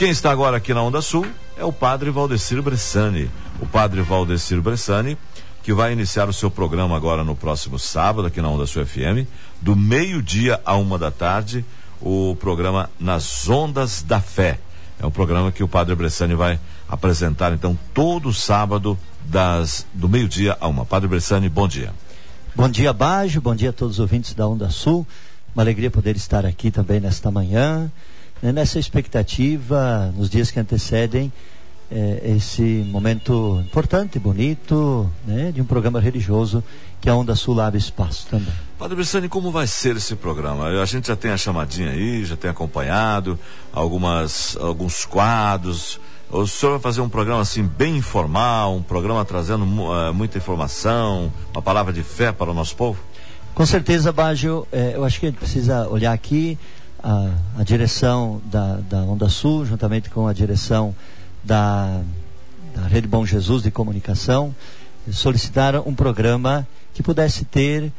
Quem está agora aqui na Onda Sul é o Padre Valdecir Bressani. O Padre Valdecir Bressani, que vai iniciar o seu programa agora no próximo sábado, aqui na Onda Sul FM, do 12h à 1h, o programa Nas Ondas da Fé. É um programa que o Padre Bressani vai apresentar, então, todo sábado, do 12h à 1h. Padre Bressani, bom dia. Bom dia, Bajo, bom dia a todos os ouvintes da Onda Sul. Uma alegria poder estar aqui também nesta manhã, nessa expectativa, nos dias que antecedem esse momento importante, bonito, de um programa religioso que a Onda Sul abre espaço também. Padre Bressani, como vai ser esse programa? A gente já tem a chamadinha aí, já tem acompanhado alguns quadros. O senhor vai fazer um programa assim bem informal, um programa trazendo muita informação, uma palavra de fé para o nosso povo? Com certeza, Bajo, eu acho que a gente precisa olhar aqui a direção da Onda Sul, juntamente com a direção da Rede Bom Jesus de Comunicação, solicitaram um programa que pudesse ter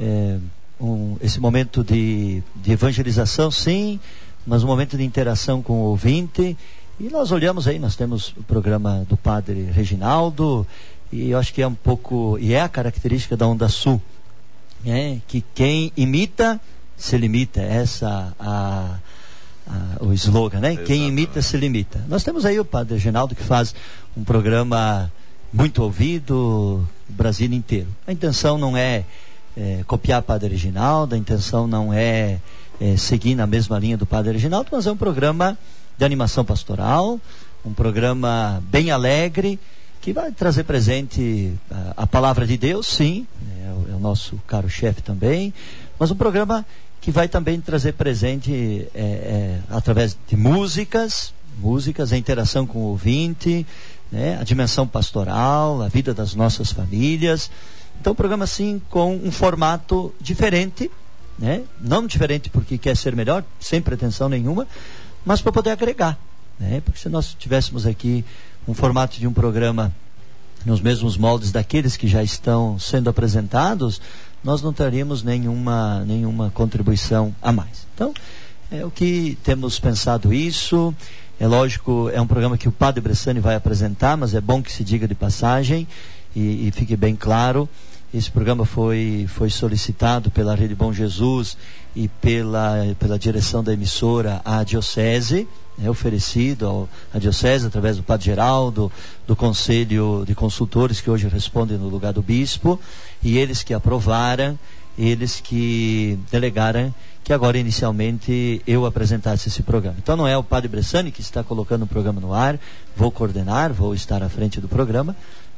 esse momento de evangelização, sim, mas um momento de interação com o ouvinte. E nós olhamos aí, nós temos o programa do Padre Reginaldo, e eu acho que é um pouco, e é a característica da Onda Sul, que quem imita se limita. Essa o slogan, Quem imita se limita. Nós temos aí o Padre Reginaldo, que faz um programa muito ouvido no Brasil inteiro. A intenção não é copiar o Padre Reginaldo, a intenção não é seguir na mesma linha do Padre Reginaldo, mas é um programa de animação pastoral, um programa bem alegre, que vai trazer presente a palavra de Deus, sim, é o nosso caro chefe também, mas um programa que vai também trazer presente através de músicas, a interação com o ouvinte, a dimensão pastoral, a vida das nossas famílias. Então, um programa assim com um formato diferente, não diferente porque quer ser melhor, sem pretensão nenhuma, mas para poder agregar, porque se nós tivéssemos aqui um formato de um programa nos mesmos moldes daqueles que já estão sendo apresentados, nós não teríamos nenhuma contribuição a mais. Então, é o que temos pensado isso. É lógico, é um programa que o Padre Bressani vai apresentar, mas é bom que se diga de passagem e fique bem claro. Esse programa foi solicitado pela Rede Bom Jesus e pela direção da emissora à Diocese, oferecido à Diocese através do Padre Geraldo, do Conselho de Consultores, que hoje responde no lugar do Bispo, e eles que aprovaram, eles que delegaram que agora inicialmente eu apresentasse esse programa. Então não é o Padre Bressani que está colocando o programa no ar, vou coordenar, vou estar à frente do programa,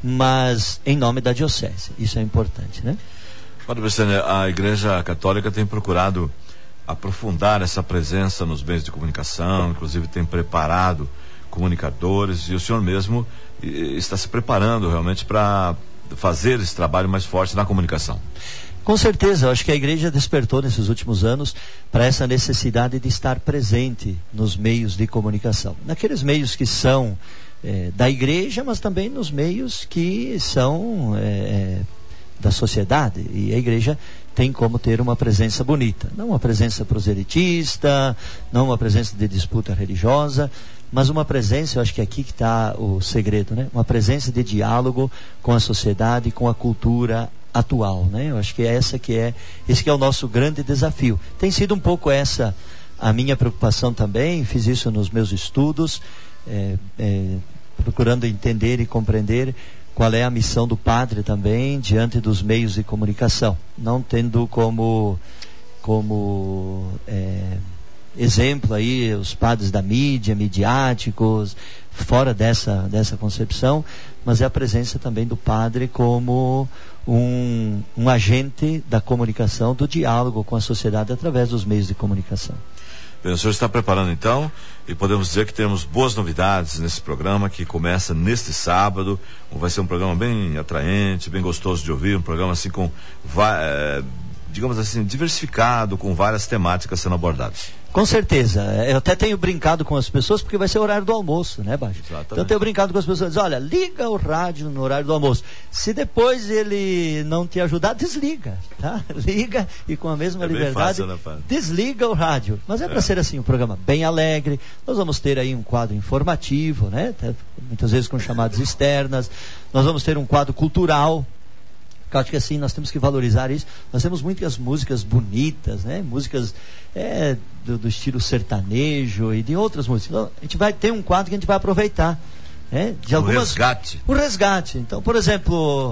mas em nome da Diocese. Isso é importante, Padre Bressani, a Igreja Católica tem procurado aprofundar essa presença nos meios de comunicação, inclusive tem preparado comunicadores, e o senhor mesmo está se preparando realmente para fazer esse trabalho mais forte na comunicação. Com certeza, eu acho que a Igreja despertou nesses últimos anos para essa necessidade de estar presente nos meios de comunicação. Naqueles meios que são da Igreja, mas também nos meios que são da sociedade. E a Igreja tem como ter uma presença bonita. Não uma presença proselitista, não uma presença de disputa religiosa, mas uma presença, eu acho que é aqui que está o segredo, uma presença de diálogo com a sociedade, com a cultura atual, Eu acho que esse que é o nosso grande desafio. Tem sido um pouco essa a minha preocupação também, fiz isso nos meus estudos, procurando entender e compreender qual é a missão do padre também diante dos meios de comunicação, não tendo como exemplo aí os padres da mídia, midiáticos, fora dessa concepção, mas é a presença também do padre como um agente da comunicação, do diálogo com a sociedade através dos meios de comunicação. Bem, o senhor está preparando então, e podemos dizer que temos boas novidades nesse programa que começa neste sábado. Vai ser um programa bem atraente, bem gostoso de ouvir, um programa assim com digamos assim, diversificado, com várias temáticas sendo abordadas. Com certeza. Eu até tenho brincado com as pessoas, porque vai ser o horário do almoço, né, Baixo? Exatamente. Então eu tenho brincado com as pessoas, olha, liga o rádio no horário do almoço. Se depois ele não te ajudar, desliga, tá? Liga e com a mesma liberdade, fácil, né, padre? Desliga o rádio. Mas é para ser assim, um programa bem alegre. Nós vamos ter aí um quadro informativo, né? Muitas vezes com chamadas externas. Nós vamos ter um quadro cultural. Eu acho que assim, nós temos que valorizar isso. Nós temos muitas músicas bonitas, né? Músicas do estilo sertanejo e de outras músicas. Então, a gente vai ter um quadro que a gente vai aproveitar. De algumas... resgate. O resgate. Então, por exemplo,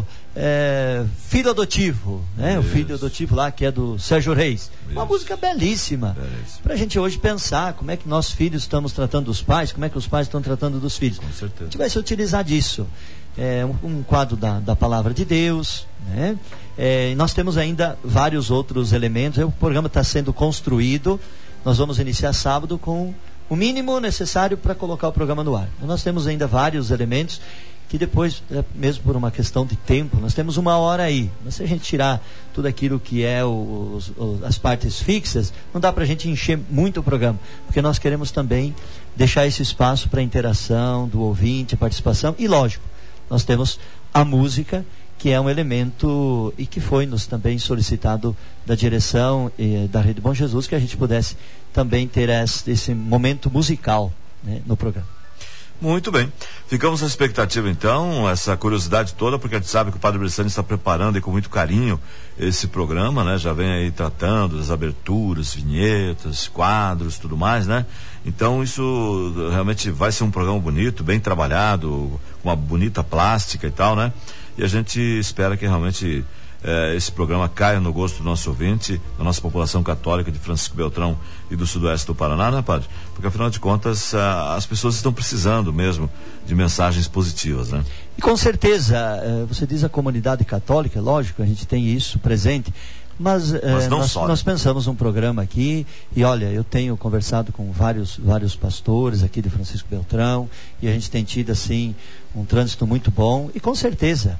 Filho Adotivo, né? O Filho Adotivo lá, que é do Sérgio Reis. Isso. Uma música belíssima. Para a gente hoje pensar como é que nós filhos estamos tratando dos pais, como é que os pais estão tratando dos filhos. Com certeza. A gente vai se utilizar disso. Um quadro da Palavra de Deus, né? E nós temos ainda vários outros elementos. O programa está sendo construído. Nós vamos iniciar sábado com o mínimo necessário para colocar o programa no ar. Nós temos ainda vários elementos que depois, mesmo por uma questão de tempo, nós temos 1 hora aí. Mas se a gente tirar tudo aquilo que é as partes fixas, não dá para a gente encher muito o programa, porque nós queremos também deixar esse espaço para interação do ouvinte, participação, e lógico, nós temos a música, que é um elemento e que foi nos também solicitado da direção da Rede Bom Jesus, que a gente pudesse também ter esse momento musical, né, no programa. Muito bem. Ficamos na expectativa, então, essa curiosidade toda, porque a gente sabe que o Padre Bressani está preparando e com muito carinho esse programa, né? Já vem aí tratando das aberturas, vinhetas, quadros, tudo mais, né? Então isso realmente vai ser um programa bonito, bem trabalhado, com uma bonita plástica e tal, né? E a gente espera que realmente esse programa caia no gosto do nosso ouvinte, da nossa população católica de Francisco Beltrão e do sudoeste do Paraná, né, padre? Porque afinal de contas as pessoas estão precisando mesmo de mensagens positivas, né? E com certeza, você diz a comunidade católica, lógico, a gente tem isso presente, mas nós pensamos um programa aqui, e olha, eu tenho conversado com vários pastores aqui de Francisco Beltrão, e a gente tem tido assim um trânsito muito bom, e com certeza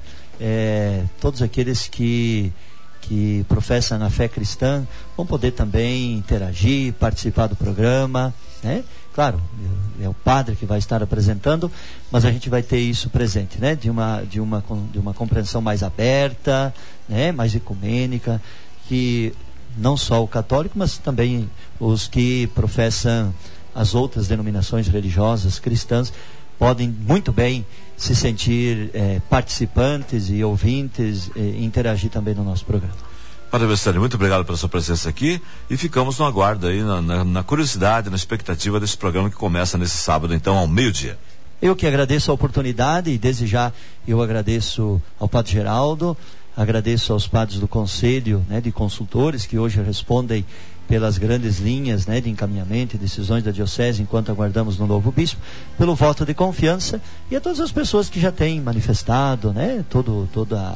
todos aqueles que professam a fé cristã vão poder também interagir, participar do programa, né? Claro, é o padre que vai estar apresentando, mas a gente vai ter isso presente, né? De uma compreensão mais aberta, né? Mais ecumênica, que não só o católico, mas também os que professam as outras denominações religiosas cristãs podem muito bem se sentir participantes e ouvintes e interagir também no nosso programa. Padre Bressani, muito obrigado pela sua presença aqui e ficamos no aguardo aí, na curiosidade, na expectativa desse programa que começa nesse sábado, então, ao meio-dia. Eu que agradeço a oportunidade e desde já eu agradeço ao Padre Geraldo, agradeço aos padres do Conselho, né, de Consultores, que hoje respondem pelas grandes linhas, né, de encaminhamento e decisões da Diocese enquanto aguardamos no novo Bispo, pelo voto de confiança, e a todas as pessoas que já têm manifestado, né, todo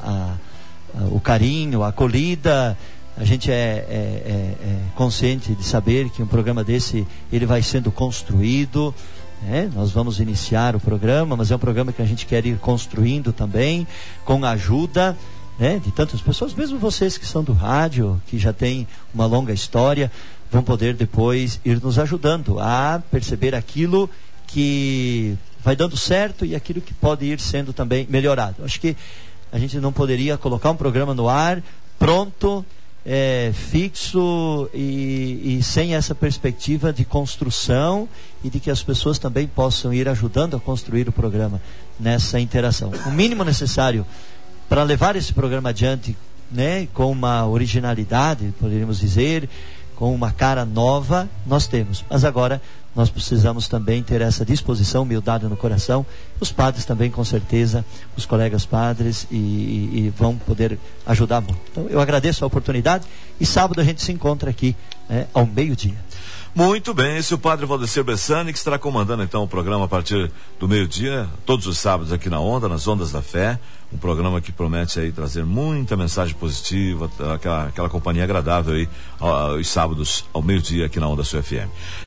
o carinho, a acolhida. A gente é consciente de saber que um programa desse ele vai sendo construído, né? Nós vamos iniciar o programa, mas é um programa que a gente quer ir construindo também, com a ajuda, né, de tantas pessoas, mesmo vocês que são do rádio, que já têm uma longa história, vão poder depois ir nos ajudando a perceber aquilo que vai dando certo e aquilo que pode ir sendo também melhorado. Acho que a gente não poderia colocar um programa no ar pronto, fixo e sem essa perspectiva de construção e de que as pessoas também possam ir ajudando a construir o programa nessa interação. O mínimo necessário para levar esse programa adiante, né, com uma originalidade, poderíamos dizer, com uma cara nova, nós temos. Mas agora nós precisamos também ter essa disposição, humildade no coração. Os padres também, com certeza, os colegas padres, e vão poder ajudar muito. Então eu agradeço a oportunidade e sábado a gente se encontra aqui, ao meio-dia. Muito bem, esse é o Padre Valdecir Bressani, que estará comandando então o programa a partir do meio-dia, todos os sábados aqui na Onda, nas Ondas da Fé, um programa que promete aí trazer muita mensagem positiva, aquela companhia agradável aí aos sábados ao meio-dia aqui na Onda Sul FM.